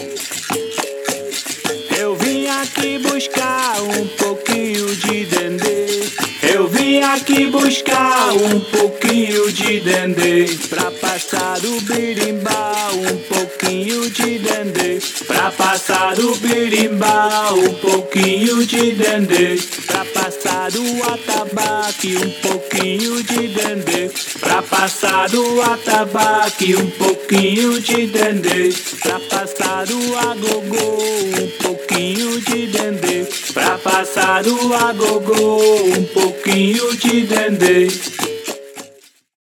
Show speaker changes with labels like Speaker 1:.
Speaker 1: Eu vim aqui buscar um pouquinho de dendê. Eu vim aqui buscar um pouquinho de dendê. Pra passar do birimbau, um pouquinho de dendê. Pra passar do birimbau, um pouquinho de dendê. Pra passar do atabaque, um pouquinho de dendê. Pra passar do atabaque, um pouquinho de dendê. Pra passar do agogô, um pouquinho de dendê. Pra passar do agogô, um pouquinho de dendê.